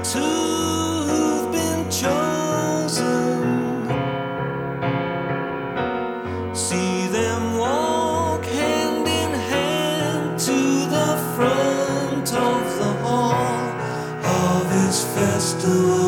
who've been chosen. See them walk hand in hand to the front of the hall of his festival.